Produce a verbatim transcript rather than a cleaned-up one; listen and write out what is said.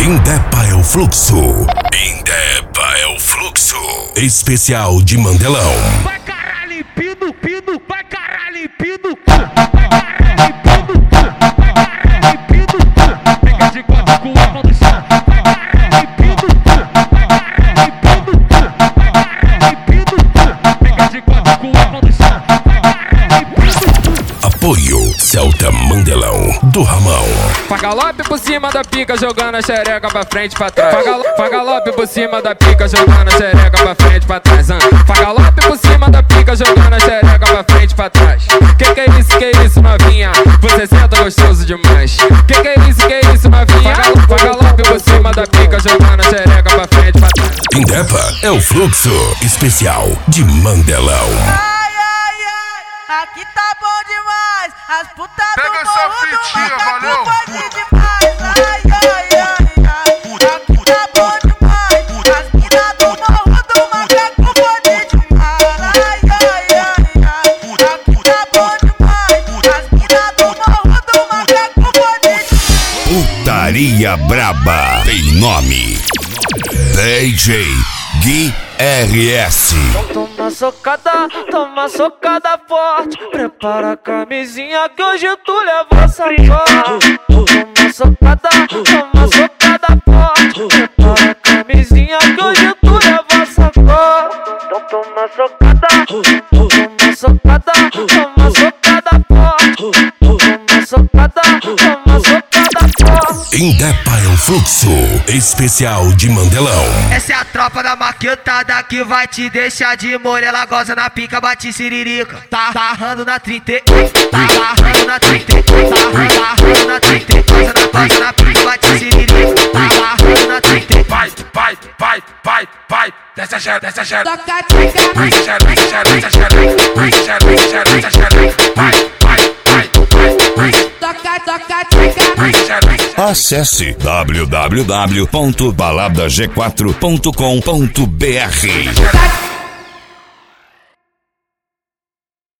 Indepa é o fluxo. Indepa é o fluxo. Especial de Mandelão. Vai caralho, pino, pino, vai caralho, pino, vai caralho, pino, vai caralho, pino, fica de quatro com a mão no chão. Vai caralho, pino, vai caralho, pino, vai caralho, pino, fica de quatro com a mão no chão. Apoio Celta Mandelão do Ramão. Faz galope por cima da pica, jogando a xereca pra frente e pra trás. Faz galo- faz galope por cima da pica, jogando a xereca pra frente e pra trás. ah. Faz galope por cima da pica, jogando a xereca pra frente e pra trás. Que que é isso, que é isso, novinha? Você senta gostoso demais. Que que é isso, que é isso, novinha? Faz galo- faz galope por cima da pica, jogando a xereca pra frente e pra trás. Indepa é o fluxo. Especial de Mandelão. Ai, ai, ai, aqui tá bom demais. As putas Pega do essa morro do fitinha, macaco valeu. pode demais. Ai, ai, ai, ai, aqui tá bom demais. As putas do morro do macaco pode demais. Ai, ai, ai, ai, aqui tá bom demais. As putas do morro do macaco pode demais. Putaria Braba tem nome. D J Gui R S. Toma socada, toma socada forte. Prepara a camisinha que hoje tu leva sacode. Toma socada, toma socada forte. Prepara a camisinha que hoje tu leva sacode. Então toma socada, toma socada, toma socada forte. Toma socada, toma socada forte. Indepa é o fluxo. Especial de Mandelão. Essa é a tropa da maquetada que vai te deixar de molho. Ela goza na pica, bate siririca. Tá arrando na trinta, tá arrando na trinta, tá arrando na trinta. Goza na, goza na pica, bate siririca. Tá arrando na trinta. Vai, vai, vai, vai, vai. Desce a xereca, desce a xereca. Toca a tica, Desce a xereca, desce a xereca, desce a xereca. Desce a xereca, desce a xereca, desce a xereca. Vai, vai, vai, vai, vai. toca, toca a tica. Desce a xereca. Acesse w w w ponto balada g quatro ponto com ponto b r. Tá